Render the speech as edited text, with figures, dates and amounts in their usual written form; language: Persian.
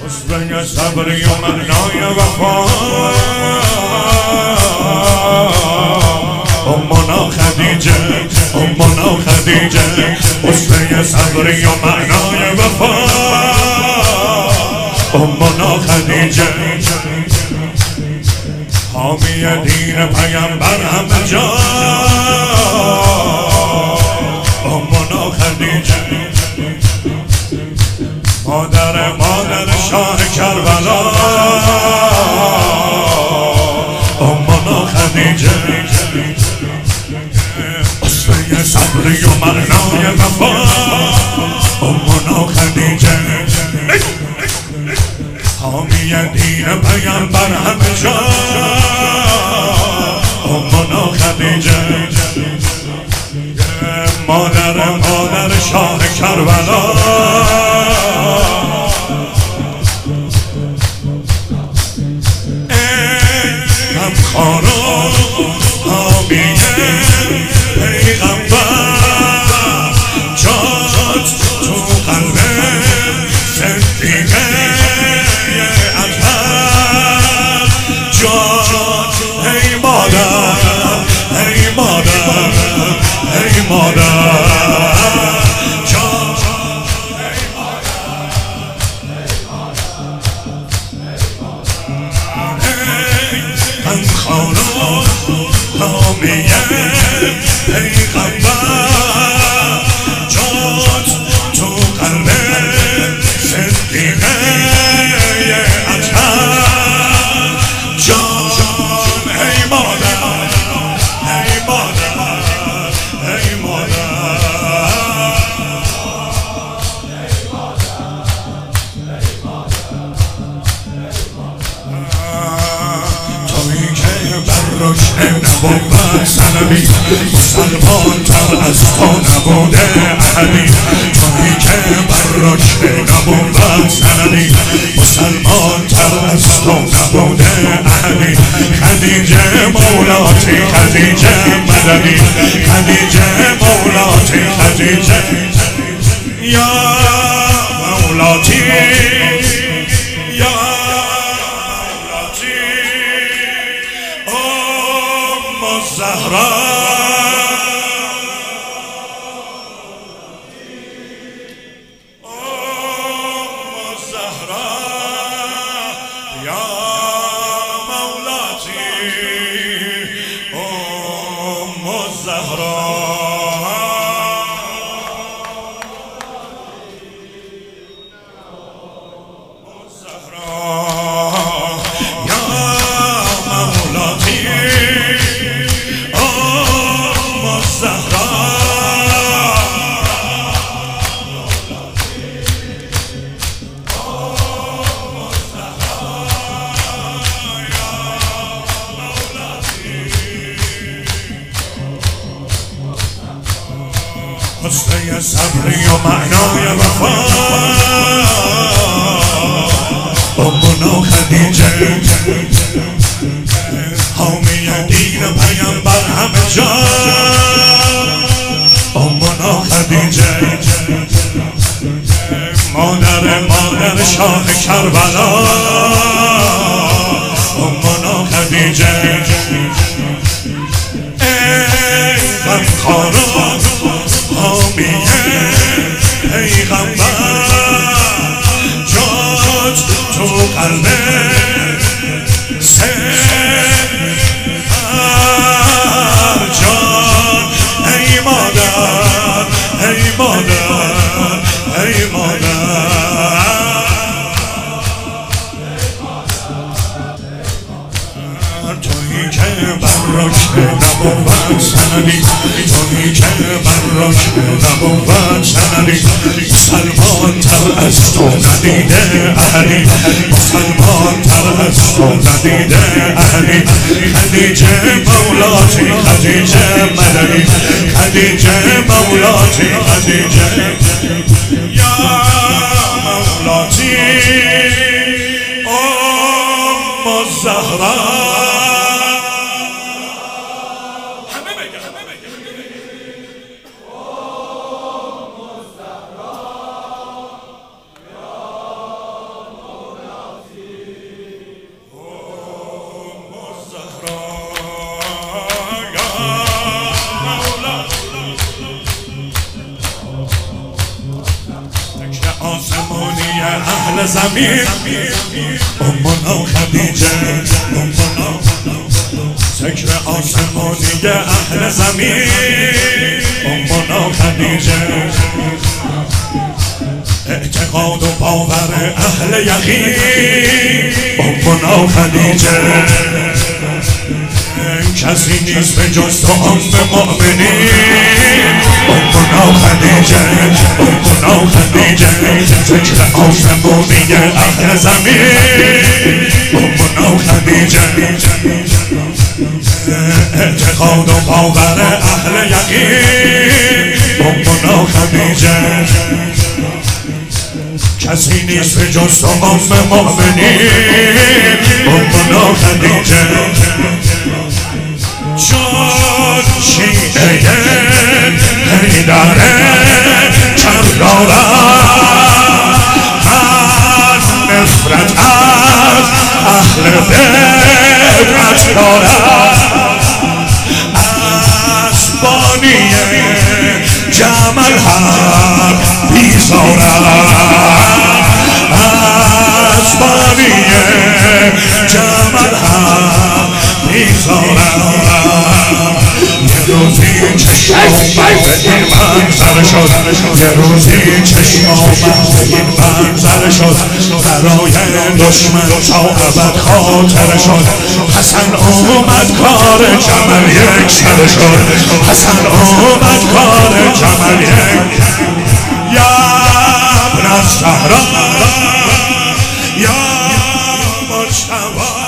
حسن صبری و معنای وفا امنا خدیجه امنا خدیجه حسن صبری و معنای وفا امنا خدیجه حامی دین پیامبر همه جا امنا خدیجه مادر شاه کربلا امنا خدیجه اصفه صبری و معنای وفا امنا خدیجه حامی دین پیامبر همه جا امنا خدیجه مادر شاه کربلا خانم حامیه پیغمبر جات تو قلب صدیقه اطهر جات ای مادر ای مادر ای مادر خانم حامیه پیغمبر جات تو قلب صدیقه اطهر جان ای مادر ای مادر ای مادر رکن نبود سنبی مسلمان تر از تو نبوده احدی تویی که بر رکن نبود سنبی مسلمان تر از تو نبوده احدی خدیجه مولاتی خدیجه مدنی خدیجه مولاتی خدیجه یا مولاتی یا زهرا زهرا یا مولاتی زهرا حسن صبری و معنای وفا امنا خدیجه حامی دین پیامبر همه جا امنا خدیجه مادر شاه کربلا امنا خدیجه ای غمخواران حامیه پیغمبر جات تو قلب هر جان ای مادر ای مادر ای مادر تویی که بر رکن نبود سندی تویی که بر رکن نبود سندی مسلمان تر از تو ندیده احدی مسلمان تر از تو ندیده احدی خدیجه مولاتی خدیجه مدنی خدیجه مولاتی خدیجه یا مولاتی زهرا آسمانی اهل زمین امنا خدیجه ذکر آسمانی اهل زمین امنا خدیجه اعتقاد و باور اهل یقین امنا خدیجه کسی نیست به جز تو ام مؤمنین امنا خدیجه امنا خدیجه ذکر آسمانی اهل زمین امنا خدیجه اعتقاد و باور اهل یقین امنا خدیجه کسی نیست به جز تو ام مؤمنین امنا خدیجه چون شیعه حیدر کردارم من نفرت از اهل بدعت دارم از بانی جمع الحق بیزارم از بانی جمع الحق بیزارم یه روزی چشم آمد به این منظر شد یه روزی چشم آمد به این منظر شد برای دشمن تا ابد خاطر شد حسن اومد کار جمل یک سر شد حسن اومد کار جمل یک یا ابن الزهرا یا مجتبی